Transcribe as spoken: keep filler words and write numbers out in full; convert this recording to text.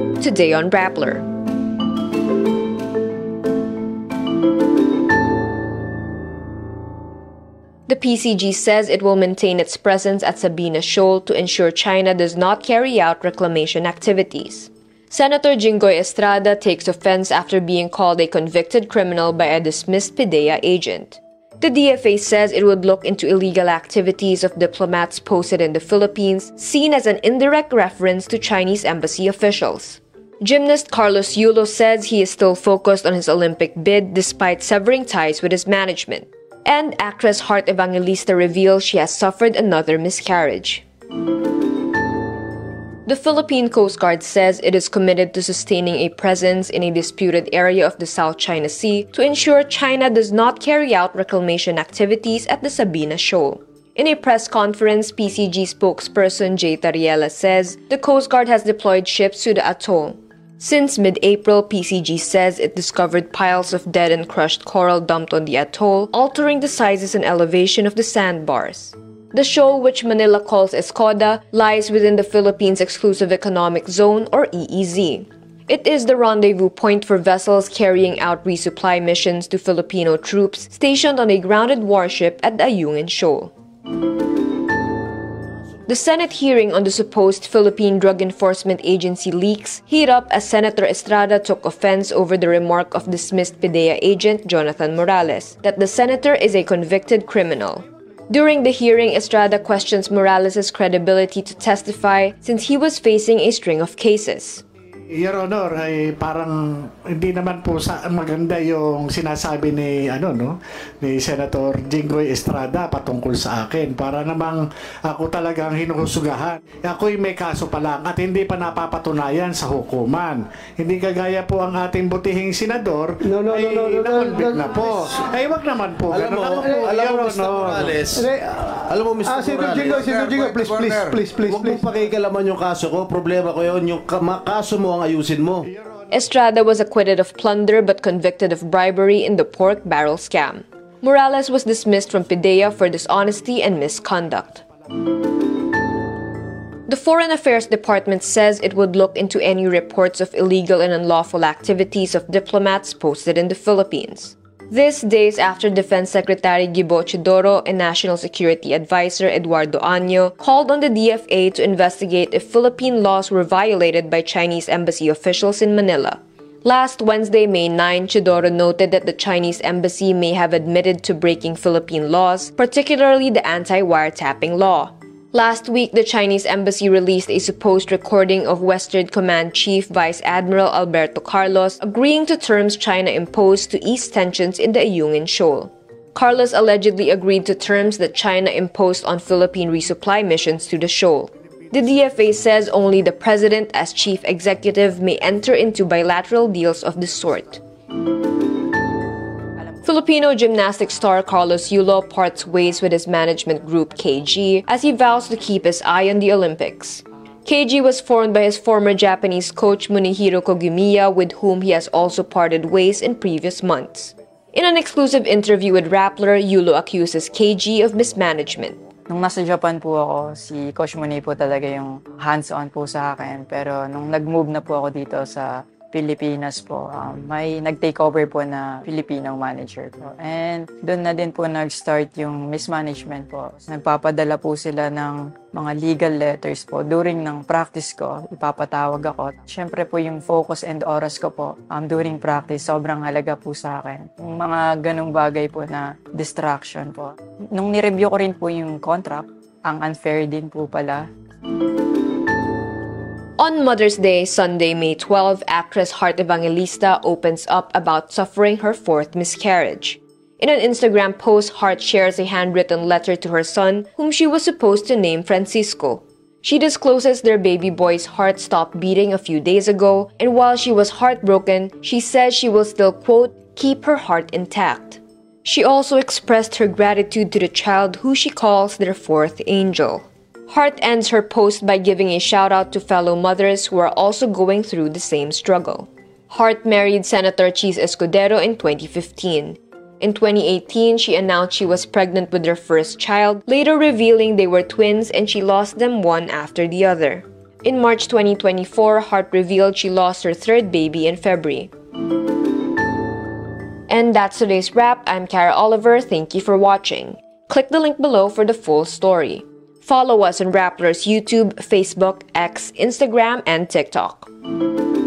Today on Rappler. The P C G says it will maintain its presence at Sabina Shoal to ensure China does not carry out reclamation activities. Senator Jinggoy Estrada takes offense after being called a convicted criminal by a dismissed PIDEA agent. The D F A says it would look into illegal activities of diplomats posted in the Philippines, seen as an indirect reference to Chinese embassy officials. Gymnast Carlos Yulo says he is still focused on his Olympic bid despite severing ties with his management. And actress Heart Evangelista reveals she has suffered another miscarriage. The Philippine Coast Guard says it is committed to sustaining a presence in a disputed area of the South China Sea to ensure China does not carry out reclamation activities at the Sabina Shoal. In a press conference, P C G spokesperson Jay Tariela says the Coast Guard has deployed ships to the atoll. Since mid-April, P C G says it discovered piles of dead and crushed coral dumped on the atoll, altering the sizes and elevation of the sandbars. The shoal, which Manila calls Escoda, lies within the Philippines Exclusive Economic Zone, or E E Z. It is the rendezvous point for vessels carrying out resupply missions to Filipino troops stationed on a grounded warship at the Ayungin Shoal. The Senate hearing on the supposed Philippine Drug Enforcement Agency leaks heat up as Senator Estrada took offense over the remark of dismissed PIDEA agent Jonathan Morales that the senator is a convicted criminal. During the hearing, Estrada questions Morales' credibility to testify since he was facing a string of cases. Your Honor, ay parang hindi naman po sa maganda yung sinasabi ni ano no ni Senator Jinggoy Estrada patungkol sa akin. Para namang ako talagang hinuhusugahan. Ako'y may kaso pa lang at hindi pa napapatunayan sa hukuman. Hindi kagaya po ang ating butihing senador no, no, ay no, no, no, nakonvict no, na po. Ay wag naman po. Alam mo, ganun. Ako po, alam mo, Your Mister Honor. Morales. Alam mo, Mister Ah, Senator Jinggoy, Senator Jinggoy, please, please, please, please, Huwag mong please. pakikalaman yung kaso ko. Problema ko yun. Yung ka- kaso mo ang ayusin mo. Estrada was acquitted of plunder but convicted of bribery in the pork barrel scam. Morales was dismissed from PIDEA for dishonesty and misconduct. The Foreign Affairs Department says it would look into any reports of illegal and unlawful activities of diplomats posted in the Philippines. This days after Defense Secretary Gibo Chidoro and National Security Advisor Eduardo Año called on the D F A to investigate if Philippine laws were violated by Chinese embassy officials in Manila. Last Wednesday, May ninth, Chidoro noted that the Chinese embassy may have admitted to breaking Philippine laws, particularly the anti-wiretapping law. Last week, the Chinese embassy released a supposed recording of Western Command Chief Vice Admiral Alberto Carlos agreeing to terms China imposed to ease tensions in the Ayungin Shoal. Carlos allegedly agreed to terms that China imposed on Philippine resupply missions to the shoal. The D F A says only the president as chief executive may enter into bilateral deals of this sort. Filipino gymnastics star Carlos Yulo parts ways with his management group K G as he vows to keep his eye on the Olympics. K G was formed by his former Japanese coach Munehiro Kogumiya, with whom he has also parted ways in previous months. In an exclusive interview with Rappler, Yulo accuses K G of mismanagement. Nung nasa Japan po ako, si Coach Muni po talaga yung hands-on po sa akin. Pero nung nag-move na po ako dito sa Pilipinas po, um, may nag-take over po na Filipino manager po. And doon na din po nag-start yung mismanagement po. Nagpapadala po sila ng mga legal letters po. During ng practice ko, ipapatawag ako. Siyempre po yung focus and oras ko po um, during practice, sobrang halaga po sa akin. Yung mga ganong bagay po na distraction po. Nung nireview ko rin po yung contract, ang unfair din po pala. On Mother's Day, Sunday, May twelfth, actress Heart Evangelista opens up about suffering her fourth miscarriage. In an Instagram post, Heart shares a handwritten letter to her son, whom she was supposed to name Francisco. She discloses their baby boy's heart stopped beating a few days ago, and while she was heartbroken, she says she will still, quote, keep her heart intact. She also expressed her gratitude to the child who she calls their fourth angel. Heart ends her post by giving a shout-out to fellow mothers who are also going through the same struggle. Heart married Senator Chis Escudero in twenty fifteen. In twenty eighteen, she announced she was pregnant with their first child, later revealing they were twins and she lost them one after the other. In March twenty twenty-four, Hart revealed she lost her third baby in February. And that's today's wrap. I'm Kara Oliver. Thank you for watching. Click the link below for the full story. Follow us on Rappler's YouTube, Facebook, X, Instagram, and TikTok.